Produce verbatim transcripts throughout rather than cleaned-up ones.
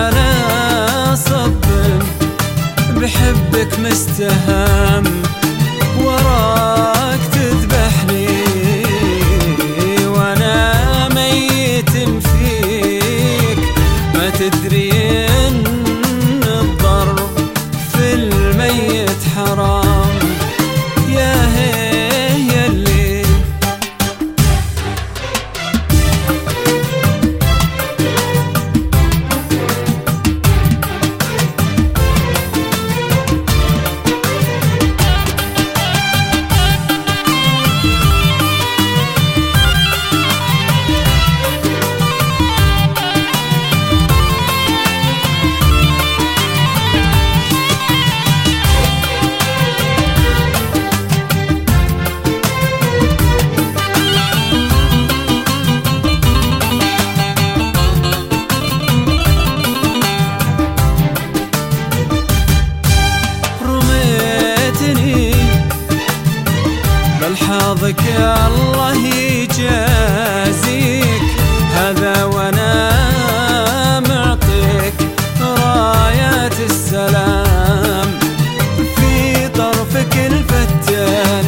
وانا صب بحبك مستهام، وراك تذبحني وانا ميت فيك، ما تدري ان الضرب في الميت حرام. يا هي يلي حظك الله يجازيك، هذا وانا معطيك رايات السلام، في طرفك الفتان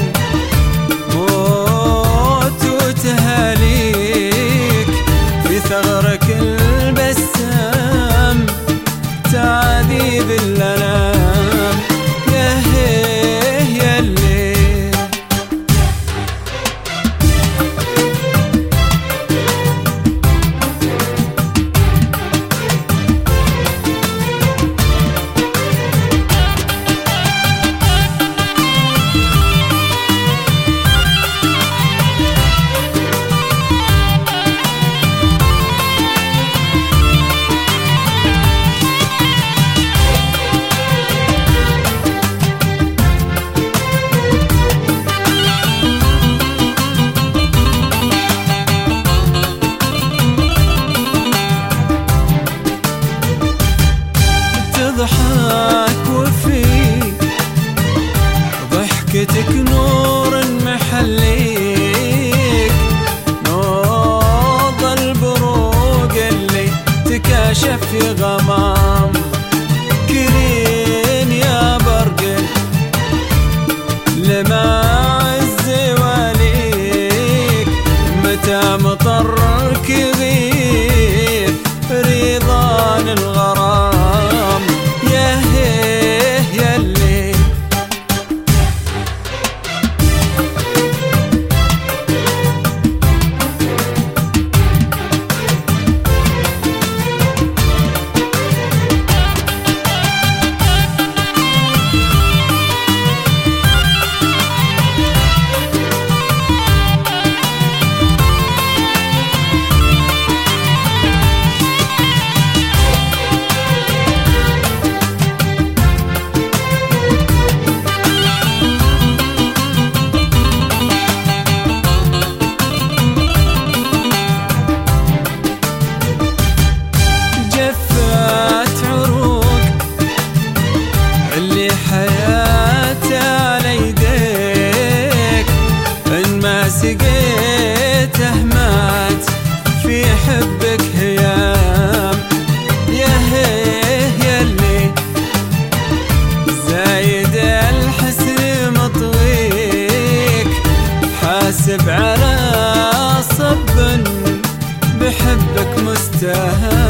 موت وتهاليك، في ثغرك البسام تعذيب الألام. يا هي يلي ضحك وفي ضحكتك نور محليك، نوض البروق اللي تكاشف في غمام، كريم يا برق لما الزواليك، متى مطرك يغيث رضان الغرام. يا هيه يلي سقيته مات في حبك هيام. يا هيه يلي زايد الحسن مطويك، حاسب على صب بحبك مستهان.